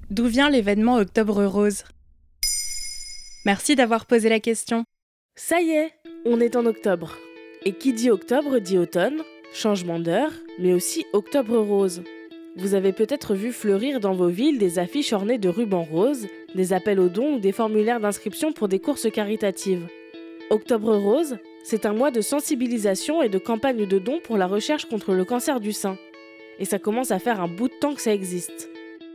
D'où vient l'événement Octobre Rose ? Merci d'avoir posé la question. Ça y est, on est en octobre. Et qui dit octobre dit automne, changement d'heure, mais aussi Octobre Rose. Vous avez peut-être vu fleurir dans vos villes des affiches ornées de rubans roses, des appels aux dons ou des formulaires d'inscription pour des courses caritatives. Octobre Rose, c'est un mois de sensibilisation et de campagne de dons pour la recherche contre le cancer du sein. Et ça commence à faire un bout de temps que ça existe.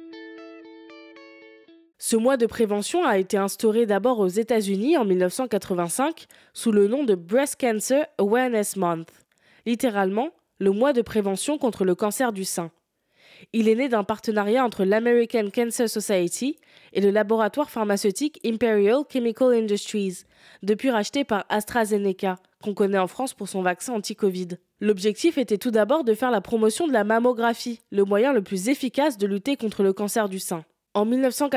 Ce mois de prévention a été instauré d'abord aux États-Unis en 1985 sous le nom de Breast Cancer Awareness Month, littéralement le mois de prévention contre le cancer du sein. Il est né d'un partenariat entre l'American Cancer Society et le laboratoire pharmaceutique Imperial Chemical Industries, depuis racheté par AstraZeneca, qu'on connaît en France pour son vaccin anti-Covid. L'objectif était tout d'abord de faire la promotion de la mammographie, le moyen le plus efficace de lutter contre le cancer du sein. En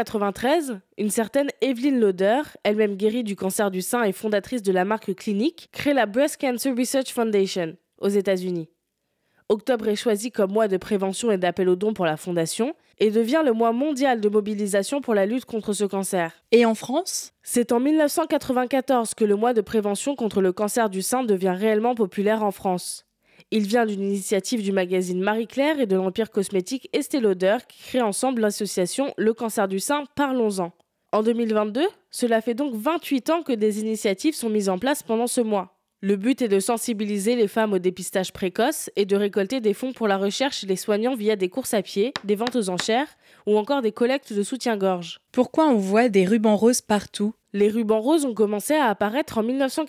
1993, une certaine Evelyn Lauder, elle-même guérie du cancer du sein et fondatrice de la marque clinique, crée la Breast Cancer Research Foundation aux États-Unis. Octobre est choisi comme mois de prévention et d'appel aux dons pour la fondation et devient le mois mondial de mobilisation pour la lutte contre ce cancer. Et en France ? C'est en 1994 que le mois de prévention contre le cancer du sein devient réellement populaire en France. Il vient d'une initiative du magazine Marie-Claire et de l'empire cosmétique Estée Lauder qui créent ensemble l'association Le cancer du sein, parlons-en. En 2022, cela fait donc 28 ans que des initiatives sont mises en place pendant ce mois. Le but est de sensibiliser les femmes au dépistage précoce et de récolter des fonds pour la recherche chez les soignants via des courses à pied, des ventes aux enchères ou encore des collectes de soutien-gorge. Pourquoi on voit des rubans roses partout ? Les rubans roses ont commencé à apparaître en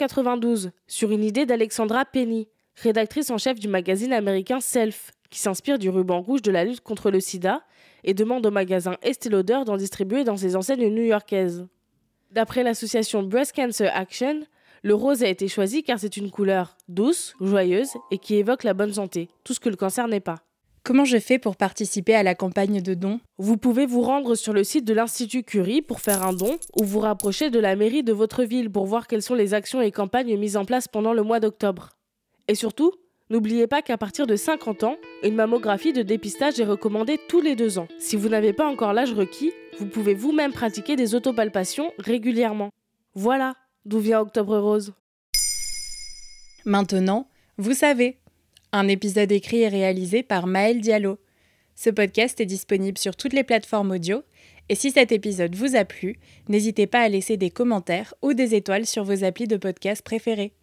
1992 sur une idée d'Alexandra Penny, rédactrice en chef du magazine américain Self, qui s'inspire du ruban rouge de la lutte contre le sida et demande au magasin Estée Lauder d'en distribuer dans ses enseignes new-yorkaises. D'après l'association Breast Cancer Action, le rose a été choisi car c'est une couleur douce, joyeuse et qui évoque la bonne santé, tout ce que le cancer n'est pas. Comment je fais pour participer à la campagne de dons ? Vous pouvez vous rendre sur le site de l'Institut Curie pour faire un don ou vous rapprocher de la mairie de votre ville pour voir quelles sont les actions et campagnes mises en place pendant le mois d'octobre. Et surtout, n'oubliez pas qu'à partir de 50 ans, une mammographie de dépistage est recommandée tous les 2 ans. Si vous n'avez pas encore l'âge requis, vous pouvez vous-même pratiquer des autopalpations régulièrement. Voilà d'où vient Octobre Rose. Maintenant, vous savez. Un épisode écrit et réalisé par Maëlle Diallo. Ce podcast est disponible sur toutes les plateformes audio. Et si cet épisode vous a plu, n'hésitez pas à laisser des commentaires ou des étoiles sur vos applis de podcast préférés.